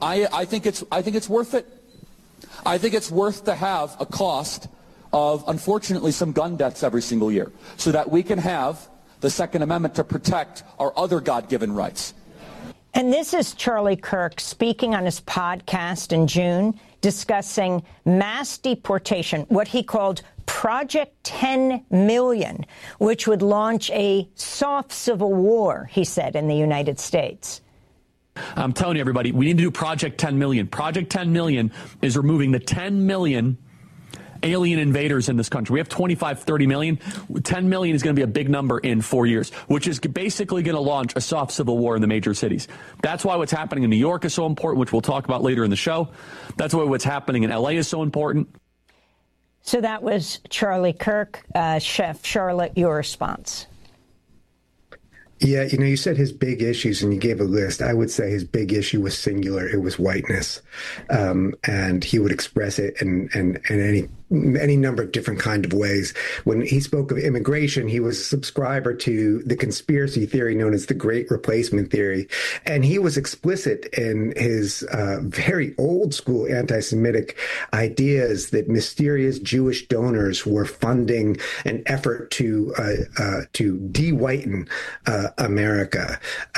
I think it's worth it. I think it's worth to have a cost of, unfortunately, some gun deaths every single year so that we can have the Second Amendment to protect our other God-given rights. And this is Charlie Kirk speaking on his podcast in June, discussing mass deportation, what he called Project 10 Million, which would launch a soft civil war, he said, in the United States. I'm telling you, everybody, we need to do Project 10 Million. Project 10 Million is removing the 10 million alien invaders in this country. We have 25, 30 million. 10 million is going to be a big number in 4 years, which is basically going to launch a soft civil war in the major cities. That's why what's happening in New York is so important, which we'll talk about later in the show. That's why what's happening in L.A. is so important. So that was Charlie Kirk. Chef Charlotte, your response. Yeah, you said his big issues and you gave a list. I would say his big issue was singular. It was whiteness. And he would express it in any number of different kind of ways. When he spoke of immigration, he was a subscriber to the conspiracy theory known as the Great Replacement Theory. And he was explicit in his very old school anti-Semitic ideas that mysterious Jewish donors were funding an effort to de-whiten America.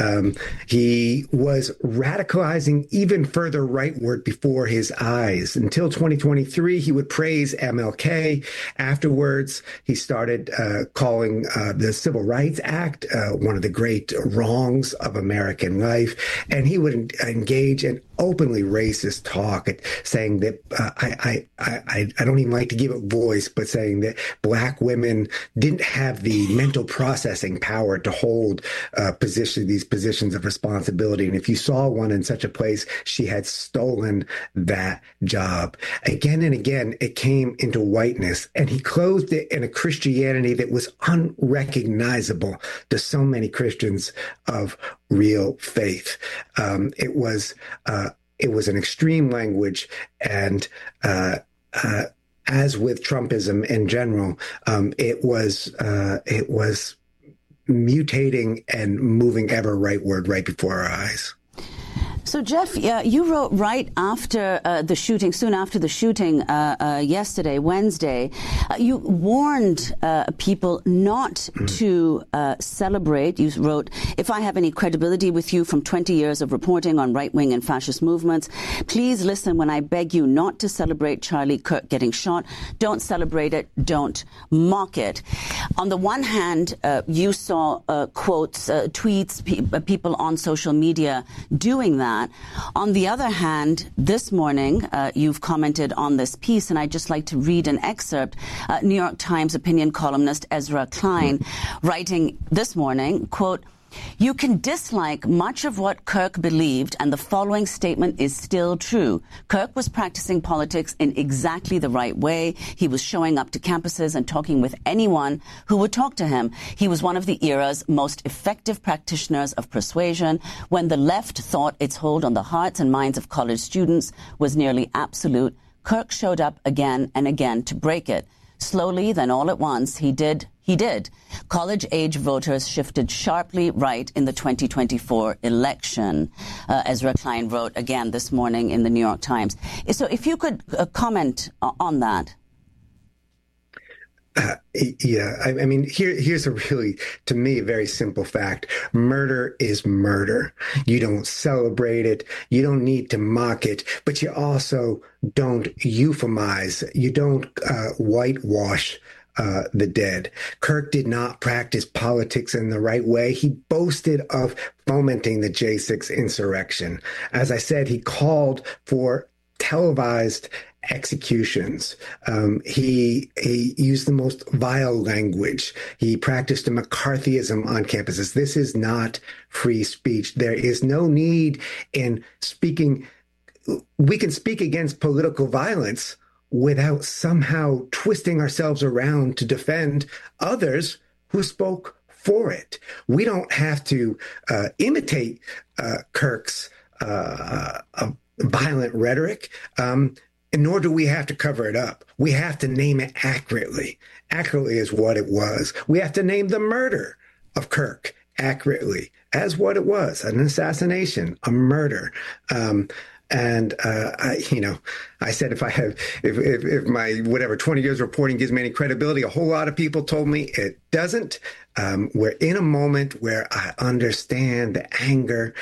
He was radicalizing even further rightward before his eyes. Until 2023, he would praise MLK. Afterwards, he started calling the Civil Rights Act one of the great wrongs of American life. And he would engage in openly racist talk, saying that I don't even like to give it voice, but saying that Black women didn't have the mental processing power to hold these positions of responsibility. And if you saw one in such a place, she had stolen that job. Again and again, it came into whiteness, and he clothed it in a Christianity that was unrecognizable to so many Christians of real faith. It was an extreme language, and as with Trumpism in general, it was mutating and moving ever rightward right before our eyes. So, Jeff, you wrote right after the shooting, soon after the shooting yesterday, Wednesday, you warned people not to celebrate. You wrote, "If I have any credibility with you from 20 years of reporting on right-wing and fascist movements, please listen when I beg you not to celebrate Charlie Kirk getting shot. Don't celebrate it. Don't mock it." On the one hand, you saw quotes, tweets, people on social media doing that. On the other hand, this morning, you've commented on this piece, and I'd just like to read an excerpt. New York Times opinion columnist Ezra Klein writing this morning, quote, "You can dislike much of what Kirk believed, and the following statement is still true. Kirk was practicing politics in exactly the right way. He was showing up to campuses and talking with anyone who would talk to him. He was one of the era's most effective practitioners of persuasion. When the left thought its hold on the hearts and minds of college students was nearly absolute, Kirk showed up again and again to break it. Slowly, then all at once, he did. College-age voters shifted sharply right in the 2024 election," Ezra Klein wrote again this morning in the New York Times. So if you could comment on that. I mean, here's a really, to me, a very simple fact. Murder is murder. You don't celebrate it. You don't need to mock it, but you also don't euphemize. You don't whitewash the dead. Kirk did not practice politics in the right way. He boasted of fomenting the J6 insurrection. As I said, he called for televised executions. He used the most vile language. He practiced a McCarthyism on campuses. This is not free speech. There is no need in speaking. We can speak against political violence without somehow twisting ourselves around to defend others who spoke for it. We don't have to imitate Kirk's violent rhetoric, nor do we have to cover it up. We have to name it accurately. Accurately is what it was. We have to name the murder of Kirk accurately as what it was, an assassination, a murder. And I said if my 20 years reporting gives me any credibility, a whole lot of people told me it doesn't. We're in a moment where I understand the anger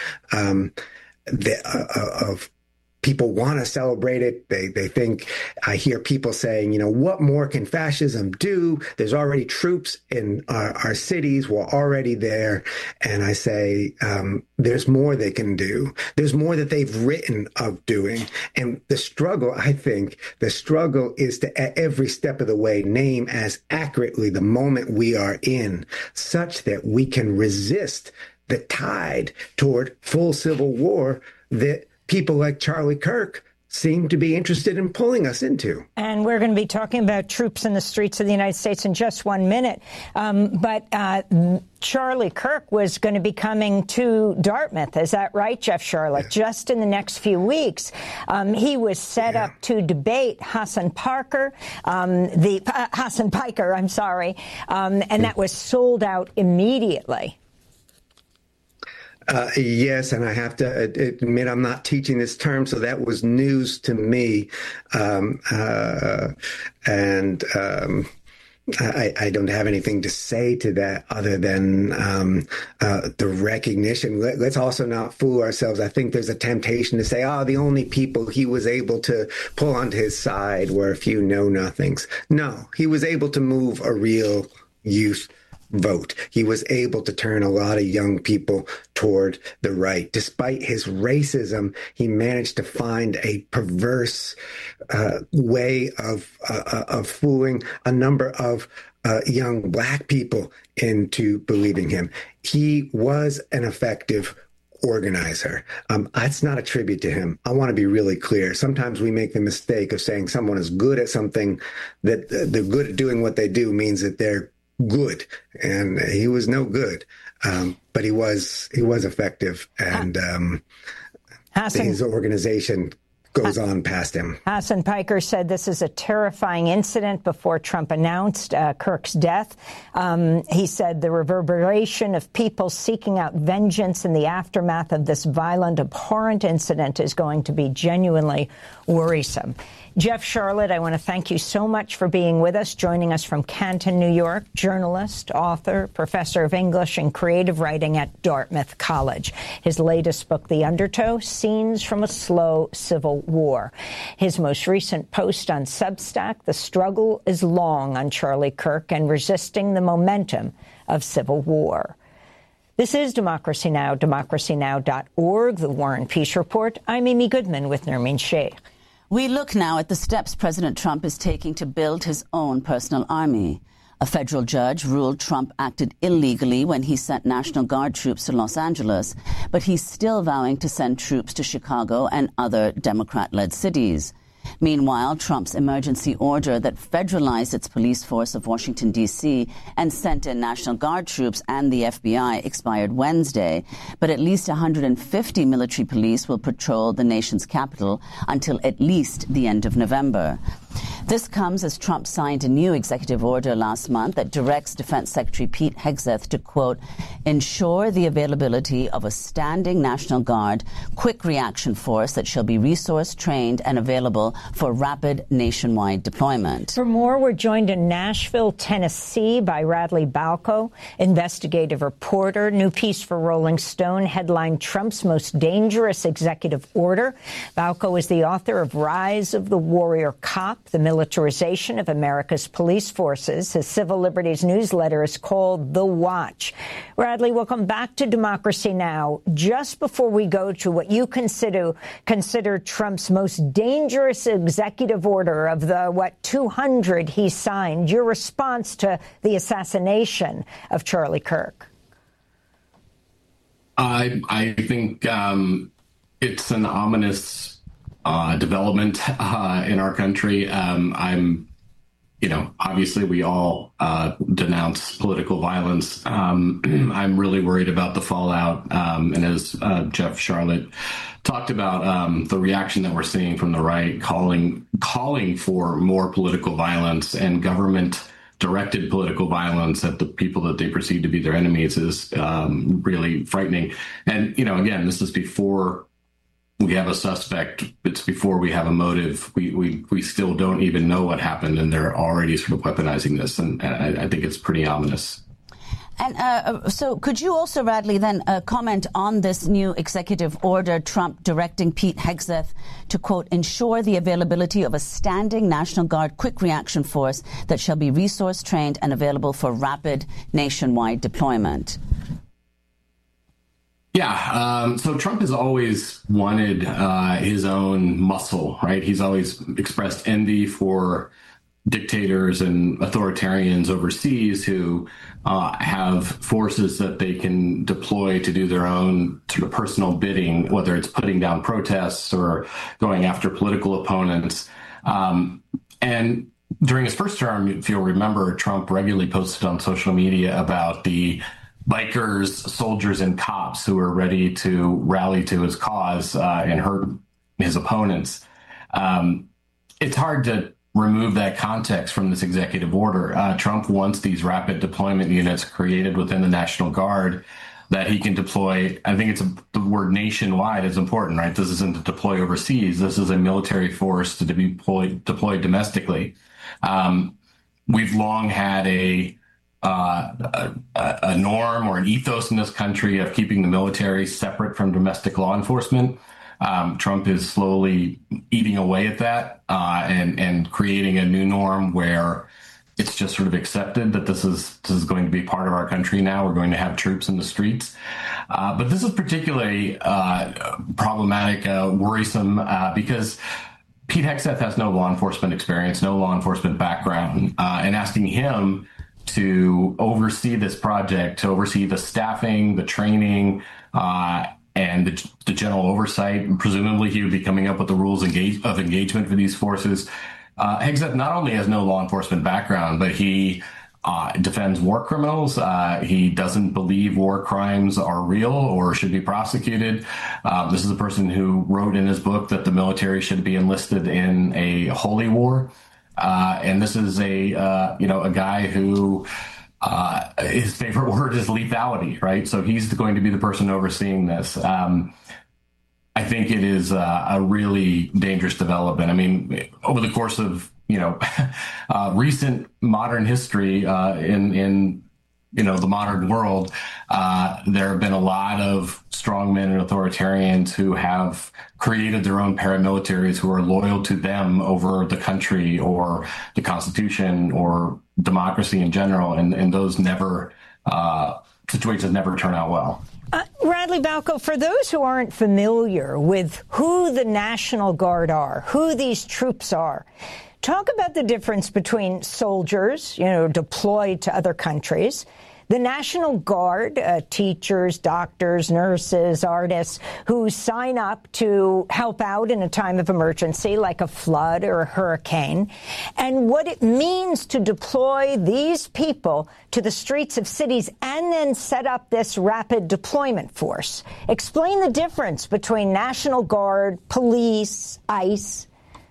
of people want to celebrate it. They think, I hear people saying, what more can fascism do? There's already troops in our cities. We're already there. And I say, there's more they can do. There's more that they've written of doing. And the struggle is to, at every step of the way, name as accurately the moment we are in, such that we can resist the tide toward full civil war that people like Charlie Kirk seem to be interested in pulling us into. And we're going to be talking about troops in the streets of the United States in just 1 minute. But Charlie Kirk was going to be coming to Dartmouth. Is that right, Jeff Sharlet? Yeah. Just in the next few weeks. He was set up to debate Hassan Piker, and that was sold out immediately. Yes, and I have to admit I'm not teaching this term, so that was news to me. I don't have anything to say to that other than the recognition. Let's also not fool ourselves. I think there's a temptation to say, the only people he was able to pull onto his side were a few know-nothings. No, he was able to move a real youth vote. He was able to turn a lot of young people toward the right. Despite his racism, he managed to find a perverse way of fooling a number of young black people into believing him. He was an effective organizer. That's not a tribute to him. I want to be really clear. Sometimes we make the mistake of saying someone is good at something, that they're good at doing what they do means that they're good, and he was no good, but he was effective, and his organization goes on past him. Hassan Piker said this is a terrifying incident before Trump announced Kirk's death. He said the reverberation of people seeking out vengeance in the aftermath of this violent, abhorrent incident is going to be genuinely worrisome. Jeff Sharlet, I want to thank you so much for being with us, joining us from Canton, New York, journalist, author, professor of English and creative writing at Dartmouth College. His latest book, The Undertow, Scenes from a Slow Civil War. His most recent post on Substack, The Struggle is Long on Charlie Kirk and Resisting the Momentum of Civil War. This is Democracy Now!, democracynow.org, The War and Peace Report. I'm Amy Goodman with Nermeen Sheikh. We look now at the steps President Trump is taking to build his own personal army. A federal judge ruled Trump acted illegally when he sent National Guard troops to Los Angeles, but he's still vowing to send troops to Chicago and other Democrat-led cities. Meanwhile, Trump's emergency order that federalized its police force of Washington, D.C. and sent in National Guard troops and the FBI expired Wednesday, but at least 150 military police will patrol the nation's capital until at least the end of November. This comes as Trump signed a new executive order last month that directs Defense Secretary Pete Hegseth to, quote, ensure the availability of a standing National Guard quick reaction force that shall be resourced, trained, and available for rapid nationwide deployment. For more, we're joined in Nashville, Tennessee by Radley Balko, investigative reporter. New piece for Rolling Stone headlined Trump's most dangerous executive order. Balko is the author of Rise of the Warrior Cop, the militarization of America's police forces. His civil liberties newsletter is called The Watch. Radley, welcome back to Democracy Now! Just before we go to what you consider Trump's most dangerous executive order of the, 200 he signed, your response to the assassination of Charlie Kirk? I think it's an ominous development in our country. Obviously we all denounce political violence. I'm really worried about the fallout. And as Jeff Sharlet talked about, the reaction that we're seeing from the right, calling for more political violence and government-directed political violence at the people that they perceive to be their enemies is really frightening. And, again, this is before we have a suspect, it's before we have a motive. We still don't even know what happened, and they're already sort of weaponizing this, and I think it's pretty ominous. And so could you also, Radley, then comment on this new executive order, Trump directing Pete Hegseth to, quote, ensure the availability of a standing National Guard quick reaction force that shall be resource trained and available for rapid nationwide deployment? Yeah. So Trump has always wanted his own muscle, right? He's always expressed envy for dictators and authoritarians overseas who have forces that they can deploy to do their own sort of personal bidding, whether it's putting down protests or going after political opponents. And during his first term, if you'll remember, Trump regularly posted on social media about the bikers, soldiers, and cops who were ready to rally to his cause and hurt his opponents. It's hard to remove that context from this executive order. Trump wants these rapid deployment units created within the National Guard that he can deploy. I think the word nationwide is important, right? This isn't to deploy overseas. This is a military force to be deployed domestically. We've long had a norm or an ethos in this country of keeping the military separate from domestic law enforcement. Trump is slowly eating away at that and creating a new norm where it's just sort of accepted that this is going to be part of our country now. We're going to have troops in the streets. But this is particularly problematic, worrisome, because Pete Hegseth has no law enforcement experience, no law enforcement background, and asking him to oversee this project, to oversee the staffing, the training, and the general oversight. And presumably he would be coming up with the rules of engagement for these forces. Hegseth not only has no law enforcement background, but he defends war criminals. He doesn't believe war crimes are real or should be prosecuted. This is a person who wrote in his book that the military should be enlisted in a holy war. And this is a guy who his favorite word is lethality, right? So he's going to be the person overseeing this. I think it is a really dangerous development. I mean, over the course of, recent modern history in the modern world, there have been a lot of strongmen and authoritarians who have created their own paramilitaries who are loyal to them over the country or the Constitution or democracy in general. And those situations never turn out well. Radley Balko, for those who aren't familiar with who the National Guard are, who these troops are, talk about the difference between soldiers, deployed to other countries, the National Guard, teachers, doctors, nurses, artists who sign up to help out in a time of emergency like a flood or a hurricane, and what it means to deploy these people to the streets of cities and then set up this rapid deployment force. Explain the difference between National Guard, police, ICE.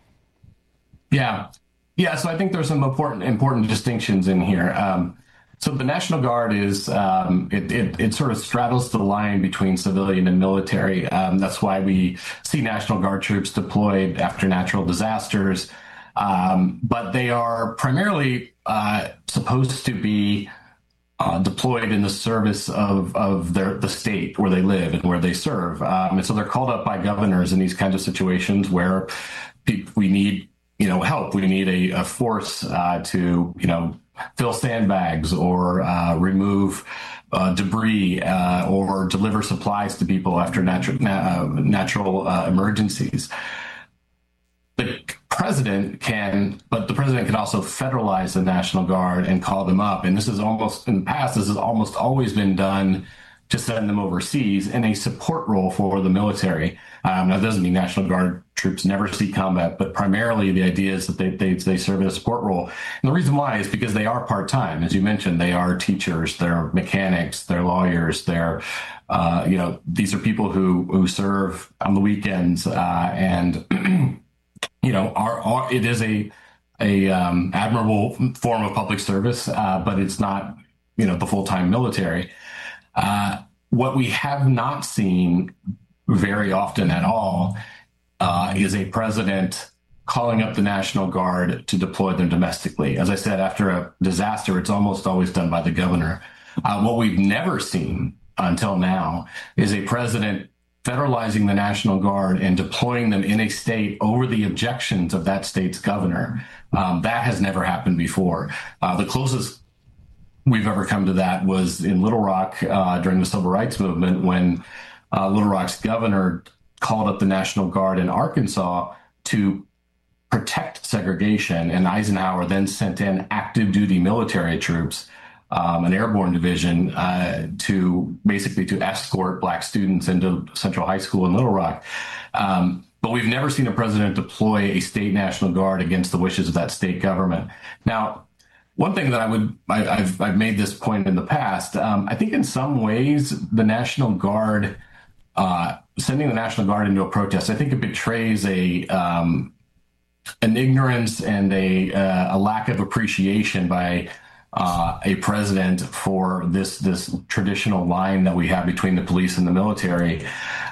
Yeah. So I think there's some important distinctions in here. So the National Guard is, it sort of straddles the line between civilian and military. That's why we see National Guard troops deployed after natural disasters. But they are primarily supposed to be deployed in the service of the state where they live and where they serve. And so they're called up by governors in these kinds of situations where we need, help. We need a force to, fill sandbags or remove debris or deliver supplies to people after natural emergencies. The president can also federalize the National Guard and call them up. And this has almost always been done to send them overseas in a support role for the military. Now, that doesn't mean National Guard troops never see combat, but primarily the idea is that they serve in a support role. And the reason why is because they are part-time. As you mentioned, they are teachers, they're mechanics, they're lawyers, they're, these are people who serve on the weekends. And it is a admirable form of public service, but it's not, the full-time military. What we have not seen very often at all is a president calling up the National Guard to deploy them domestically. As I said, after a disaster, it's almost always done by the governor. What we've never seen until now is a president federalizing the National Guard and deploying them in a state over the objections of that state's governor. That has never happened before. The closest we've ever come to that was in Little Rock during the Civil Rights Movement, when Little Rock's governor called up the National Guard in Arkansas to protect segregation, and Eisenhower then sent in active duty military troops, an airborne division, to escort black students into Central High School in Little Rock. But we've never seen a president deploy a state National Guard against the wishes of that state government. Now, one thing that I've made this point in the past, I think in some ways the National Guard, sending the National Guard into a protest, I think it betrays an ignorance and a lack of appreciation by a president for this traditional line that we have between the police and the military.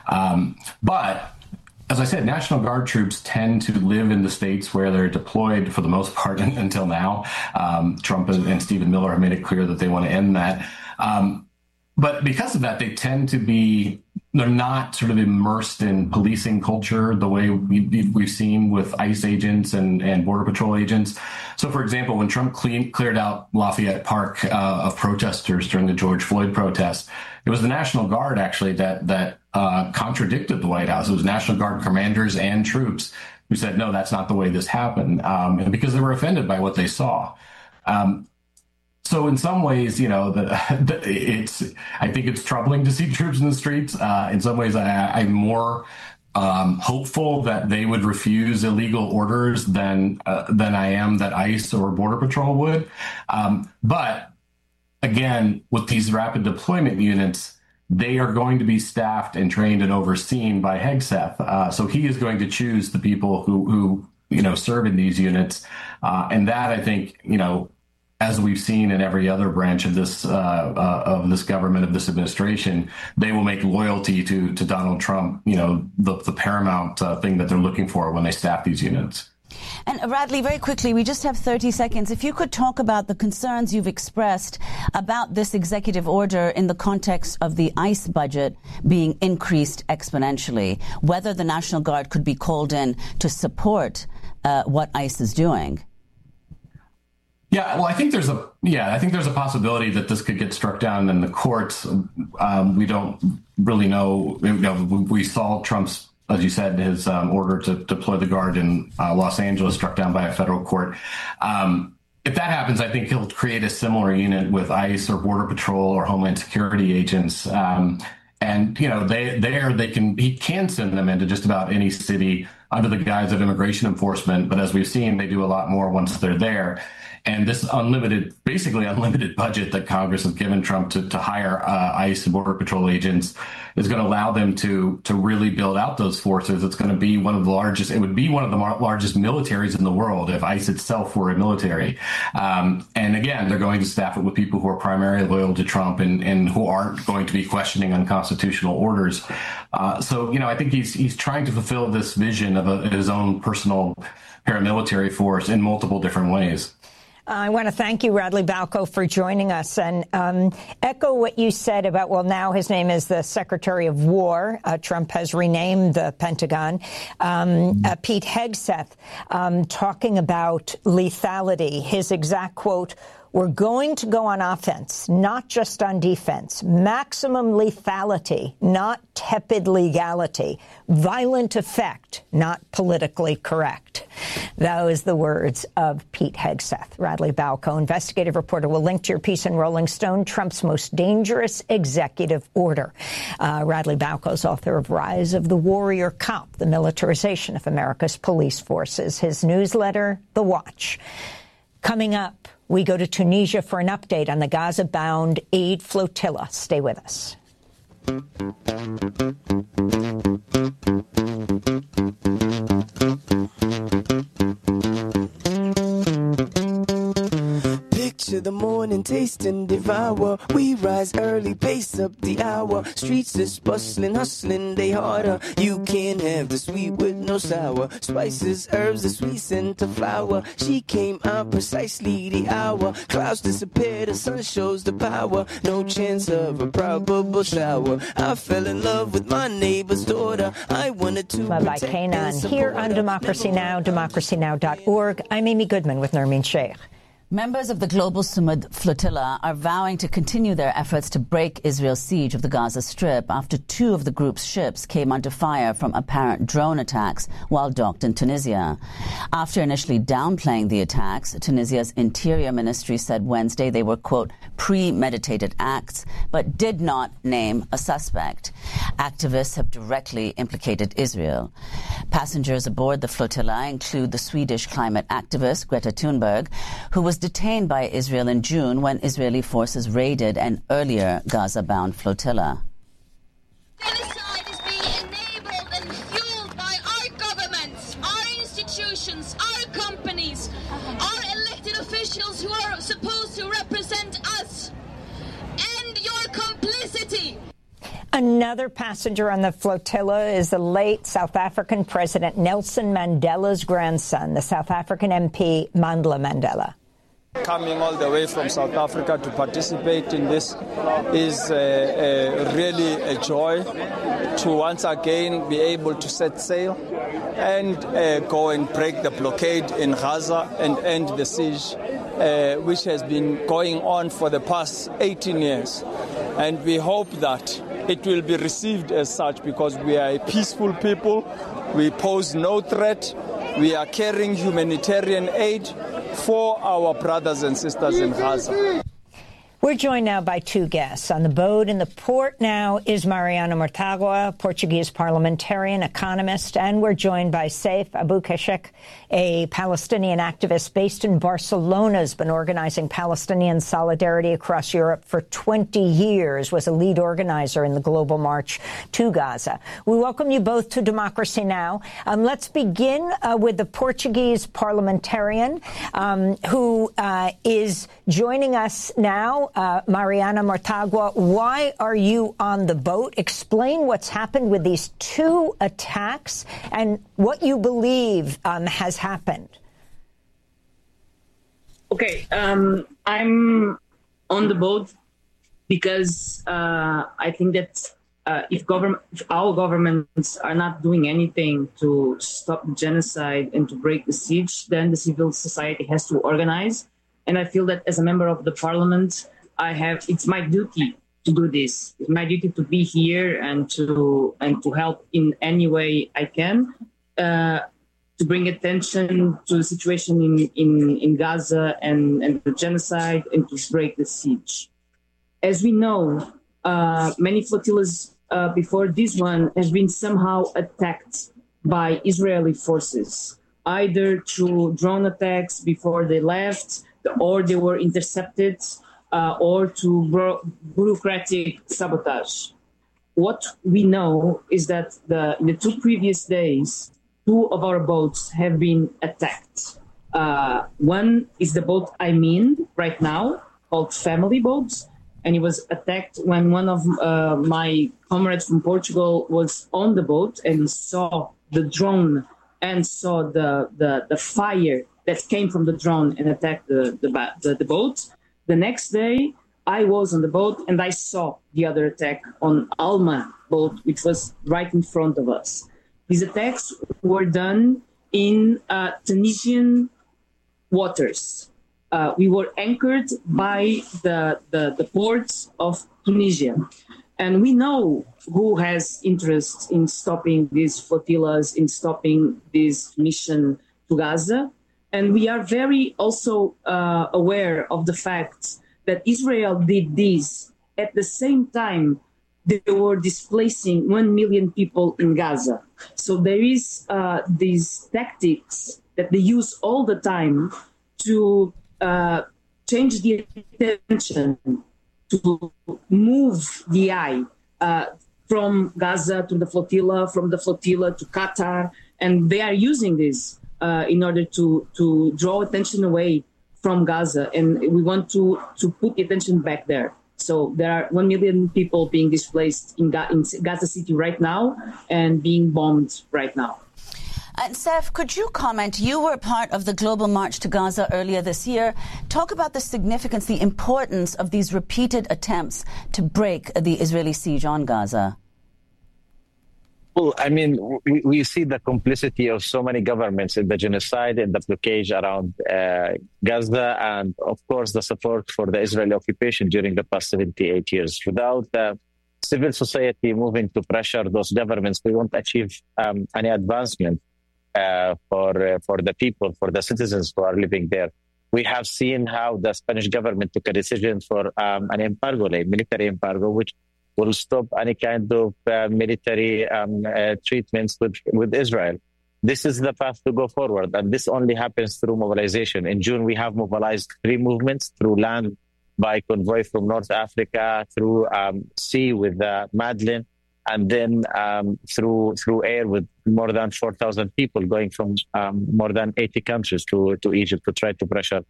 But as I said, National Guard troops tend to live in the states where they're deployed for the most part until now. Trump and Stephen Miller have made it clear that they want to end that. But because of that, they tend to be, they're not sort of immersed in policing culture the way we've seen with ICE agents and Border Patrol agents. So, for example, when Trump cleared out Lafayette Park of protesters during the George Floyd protests, it was the National Guard, actually, that contradicted the White House. It was National Guard commanders and troops who said, no, that's not the way this happened, and because they were offended by what they saw. So in some ways, I think it's troubling to see troops in the streets. In some ways, I'm more hopeful that they would refuse illegal orders than I am that ICE or Border Patrol would. But again, with these rapid deployment units, they are going to be staffed and trained and overseen by Hegseth. So he is going to choose the people who serve in these units. And that, I think, as we've seen in every other branch of this government, of this administration, they will make loyalty to Donald Trump, the paramount thing that they're looking for when they staff these units. And Radley, very quickly, we just have 30 seconds. If you could talk about the concerns you've expressed about this executive order in the context of the ICE budget being increased exponentially, whether the National Guard could be called in to support what ICE is doing. Yeah, well, I think there's a possibility that this could get struck down in the courts. We don't really know. We saw Trump's, as you said, his order to deploy the Guard in Los Angeles struck down by a federal court. If that happens, I think he'll create a similar unit with ICE or Border Patrol or Homeland Security agents. And he can send them into just about any city under the guise of immigration enforcement. But as we've seen, they do a lot more once they're there. And this basically unlimited budget that Congress has given Trump to hire ICE and Border Patrol agents is going to allow them to really build out those forces. It's going to be one of the largest militaries in the world if ICE itself were a military. And again, they're going to staff it with people who are primarily loyal to Trump and who aren't going to be questioning unconstitutional orders. So I think he's trying to fulfill this vision of his own personal paramilitary force in multiple different ways. I want to thank you, Radley Balko, for joining us and echo what you said about, well, now his name is the Secretary of War. Trump has renamed the Pentagon. Pete Hegseth talking about lethality. His exact quote, "We're going to go on offense, not just on defense. Maximum lethality, not tepid legality. Violent effect, not politically correct." Those the words of Pete Hegseth. Radley Balko, investigative reporter, will link to your piece in Rolling Stone, Trump's Most Dangerous Executive Order. Radley Balko is author of Rise of the Warrior Cop, the Militarization of America's Police Forces. His newsletter, The Watch. Coming up, we go to Tunisia for an update on the Gaza-bound aid flotilla. Stay with us. Picture the morning tasting different. power. We rise early, pace up the hour. Streets is bustling, hustling, they harder. You can't have the sweet with no sour. Spices, herbs, the sweet scent of flower. She came out precisely the hour. Clouds disappear, the sun shows the power. No chance of a probable shower. I fell in love with my neighbor's daughter. I wanted to by Kanan here on Democracy Now!, democracynow.org. I'm Amy Goodman with Nermeen Sheikh. Members of the Global Sumud flotilla are vowing to continue their efforts to break Israel's siege of the Gaza Strip after two of the group's ships came under fire from apparent drone attacks while docked in Tunisia. After initially downplaying the attacks, Tunisia's Interior Ministry said Wednesday they were, quote, premeditated acts, but did not name a suspect. Activists have directly implicated Israel. Passengers aboard the flotilla include the Swedish climate activist Greta Thunberg, who was detained by Israel in June when Israeli forces raided an earlier Gaza-bound flotilla. Genocide is being enabled and fueled by our governments, our institutions, our companies, our elected officials who are supposed to represent us. End your complicity. Another passenger on the flotilla is the late South African President Nelson Mandela's grandson, the South African MP Mandla Mandela. Coming all the way from South Africa to participate in this is really a joy to once again be able to set sail and go and break the blockade in Gaza and end the siege, which has been going on for the past 18 years. And we hope that it will be received as such because we are a peaceful people. We pose no threat. We are carrying humanitarian aid for our brothers and sisters in Gaza. We're joined now by two guests. On the boat in the port now is Mariana Mortágua, Portuguese parliamentarian, economist, and we're joined by Saif Abu-Kashek, a Palestinian activist based in Barcelona, has been organizing Palestinian solidarity across Europe for 20 years, was a lead organizer in the global march to Gaza. We welcome you both to Democracy Now! Let's begin with the Portuguese parliamentarian who is joining us now. Mariana Mortágua, why are you on the boat? Explain what's happened with these two attacks and what you believe has happened. Okay, I'm on the boat because I think that if our governments are not doing anything to stop the genocide and to break the siege, then the civil society has to organize. And I feel that as a member of the parliament, it's my duty to do this. It's my duty to be here and to help in any way I can to bring attention to the situation in Gaza and the genocide and to break the siege. As we know, many flotillas before this one have been somehow attacked by Israeli forces, either through drone attacks before they left, or they were intercepted, or to bureaucratic sabotage. What we know is that in the two previous days, two of our boats have been attacked. One is the boat I'm in right now, called Family Boats, and it was attacked when one of my comrades from Portugal was on the boat and saw the drone and saw the fire that came from the drone and attacked the boat. The next day, I was on the boat and I saw the other attack on Alma boat, which was right in front of us. These attacks were done in Tunisian waters. We were anchored by the ports of Tunisia. And we know who has interest in stopping these flotillas, in stopping this mission to Gaza. And we are very also aware of the fact that Israel did this at the same time they were displacing 1 million people in Gaza. So there is these tactics that they use all the time to change the attention, to move the eye from Gaza to the flotilla, from the flotilla to Qatar. And they are using this in order to draw attention away from Gaza, and we want to put attention back there. So there are 1 million people being displaced in Gaza City right now and being bombed right now. And Saif, could you comment? You were part of the Global March to Gaza earlier this year. Talk about the significance, the importance of these repeated attempts to break the Israeli siege on Gaza. Well, I mean, we see the complicity of so many governments in the genocide and the blockage around Gaza, and of course the support for the Israeli occupation during the past 78 years. Without civil society moving to pressure those governments, we won't achieve any advancement for the people, for the citizens who are living there. We have seen how the Spanish government took a decision for an embargo, a military embargo, which will stop any kind of military treatments with Israel. This is the path to go forward, and this only happens through mobilization. In June, we have mobilized 3 movements: through land by convoy from North Africa, through sea with Madeleine, and then through air with more than 4,000 people going from more than 80 countries to Egypt to try to pressure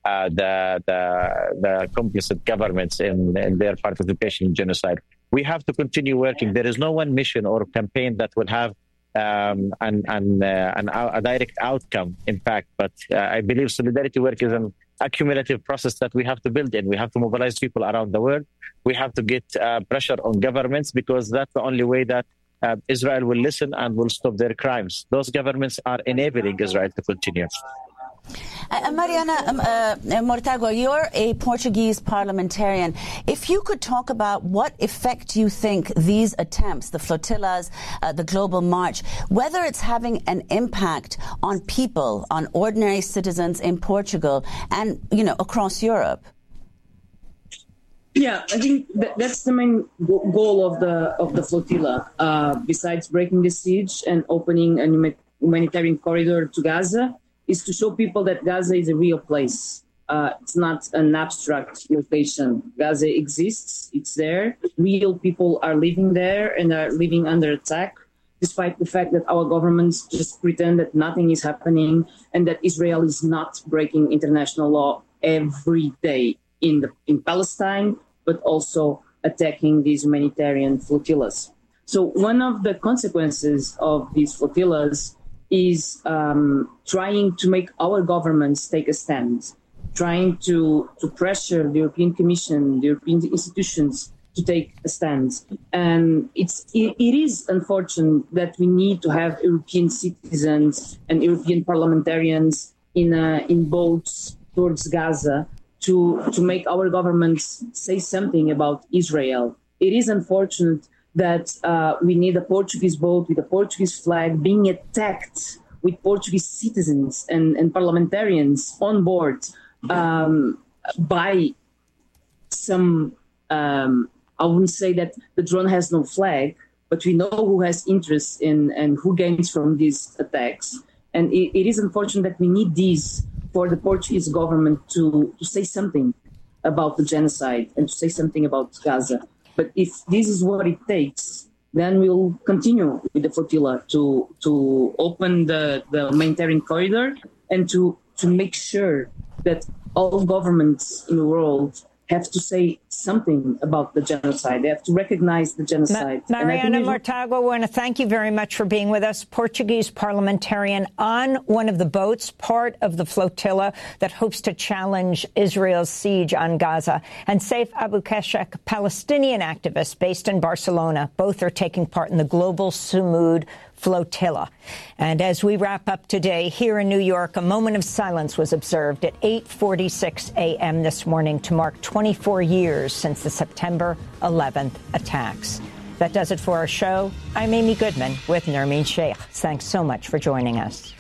the complicit governments in their participation in genocide. We have to continue working. There is no one mission or campaign that will have a direct outcome impact, but I believe solidarity work is an accumulative process that we have to build in. We have to mobilize people around the world. We have to get pressure on governments, because that's the only way that Israel will listen and will stop their crimes. Those governments are enabling Israel to continue. Mariana Mortágua, you're a Portuguese parliamentarian. If you could talk about what effect you think these attempts, the flotillas, the global march, whether it's having an impact on people, on ordinary citizens in Portugal and, across Europe. Yeah, I think that's the main goal of the flotilla. Besides breaking the siege and opening a humanitarian corridor to Gaza, is to show people that Gaza is a real place. It's not an abstract location. Gaza exists. It's there. Real people are living there and are living under attack, despite the fact that our governments just pretend that nothing is happening and that Israel is not breaking international law every day in Palestine, but also attacking these humanitarian flotillas. So one of the consequences of these flotillas is trying to make our governments take a stand, trying to pressure the European Commission, the European institutions to take a stand. And it is unfortunate that we need to have European citizens and European parliamentarians in boats towards Gaza to make our governments say something about Israel. It is unfortunate that we need a Portuguese boat with a Portuguese flag being attacked with Portuguese citizens and parliamentarians on board by some, I wouldn't say that the drone has no flag, but we know who has interest in and who gains from these attacks. And it is unfortunate that we need these for the Portuguese government to say something about the genocide and to say something about Gaza. But if this is what it takes, then we'll continue with the flotilla to open the humanitarian corridor and to make sure that all governments in the world have to say something about the genocide. They have to recognize the genocide. Mariana Mortágua, I want to thank you very much for being with us. Portuguese parliamentarian on one of the boats, part of the flotilla that hopes to challenge Israel's siege on Gaza. And Saif Abu-Keshek, Palestinian activist based in Barcelona. Both are taking part in the Global Sumud flotilla. And as we wrap up today, here in New York, a moment of silence was observed at 8:46 a.m. this morning to mark 24 years since the September 11th attacks. That does it for our show. I'm Amy Goodman with Nermeen Sheikh. Thanks so much for joining us.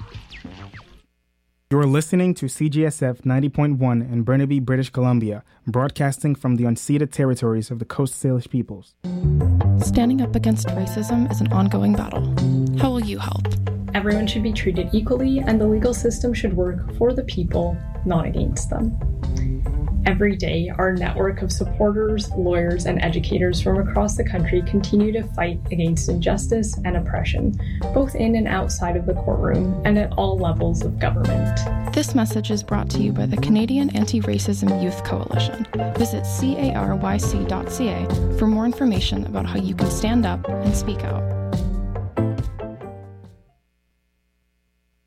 You're listening to CGSF 90.1 in Burnaby, British Columbia, broadcasting from the unceded territories of the Coast Salish peoples. Standing up against racism is an ongoing battle. How will you help? Everyone should be treated equally, and the legal system should work for the people, not against them. Every day, our network of supporters, lawyers, and educators from across the country continue to fight against injustice and oppression, both in and outside of the courtroom and at all levels of government. This message is brought to you by the Canadian Anti-Racism Youth Coalition. Visit caryc.ca for more information about how you can stand up and speak out.